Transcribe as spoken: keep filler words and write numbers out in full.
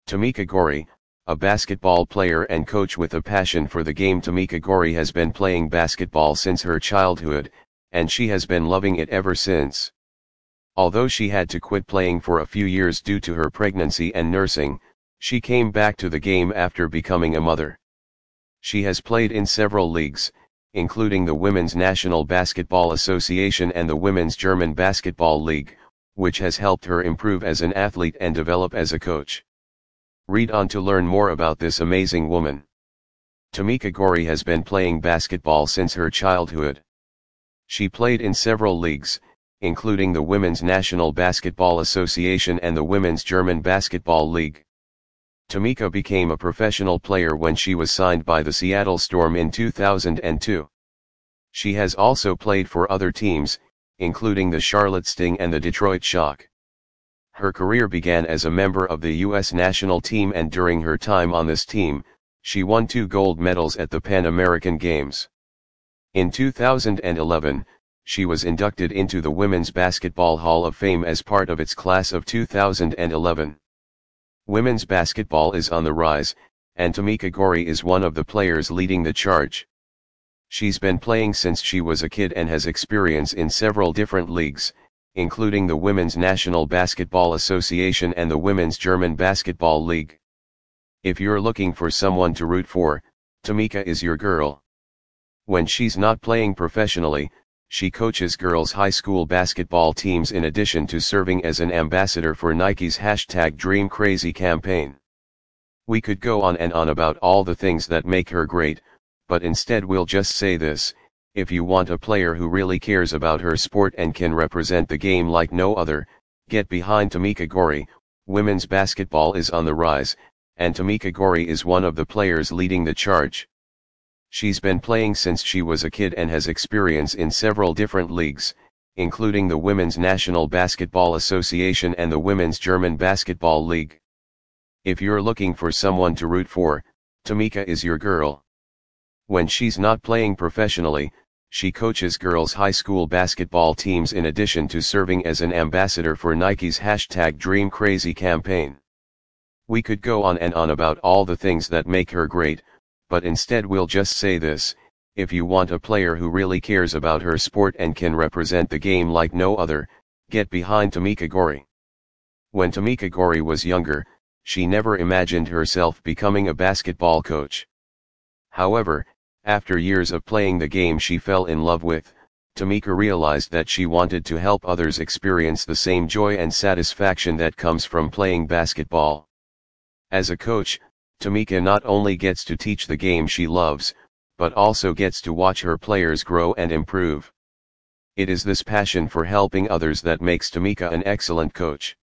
Tamika Gori, a basketball player and coach with a passion for the game. Tamika Gori has been playing basketball since her childhood, and she has been loving it ever since. Although she had to quit playing for a few years due to her pregnancy and nursing, she came back to the game after becoming a mother. She has played in several leagues, including the Women's National Basketball Association and the Women's German Basketball League, which has helped her improve as an athlete and develop as a coach. Read on to learn more about this amazing woman. Tamika Gori has been playing basketball since her childhood. She played in several leagues, including the Women's National Basketball Association and the Women's German Basketball League. Tamika became a professional player when she was signed by the Seattle Storm in two thousand two. She has also played for other teams, including the Charlotte Sting and the Detroit Shock. Her career began as a member of the U S national team, and during her time on this team, she won two gold medals at the Pan American Games. In two thousand eleven, she was inducted into the Women's Basketball Hall of Fame as part of its class of two thousand eleven. Women's basketball is on the rise, and Tamika Gori is one of the players leading the charge. She's been playing since she was a kid and has experience in several different leagues, including the Women's National Basketball Association and the Women's German Basketball League. If you're looking for someone to root for, Tamika is your girl. When she's not playing professionally, she coaches girls' high school basketball teams in addition to serving as an ambassador for Nike's hashtag Dream Crazy campaign. We could go on and on about all the things that make her great, but instead we'll just say this: if you want a player who really cares about her sport and can represent the game like no other, get behind Tamika Gori. Women's basketball is on the rise, and Tamika Gori is one of the players leading the charge. She's been playing since she was a kid and has experience in several different leagues, including the Women's National Basketball Association and the Women's German Basketball League. If you're looking for someone to root for, Tamika is your girl. When she's not playing professionally, she coaches girls' high school basketball teams in addition to serving as an ambassador for Nike's hashtag Dream Crazy campaign. We could go on and on about all the things that make her great, but instead we'll just say this: if you want a player who really cares about her sport and can represent the game like no other, get behind Tamika Gori. When Tamika Gori was younger, she never imagined herself becoming a basketball coach. However, after years of playing the game she fell in love with, Tamika realized that she wanted to help others experience the same joy and satisfaction that comes from playing basketball. As a coach, Tamika not only gets to teach the game she loves, but also gets to watch her players grow and improve. It is this passion for helping others that makes Tamika an excellent coach.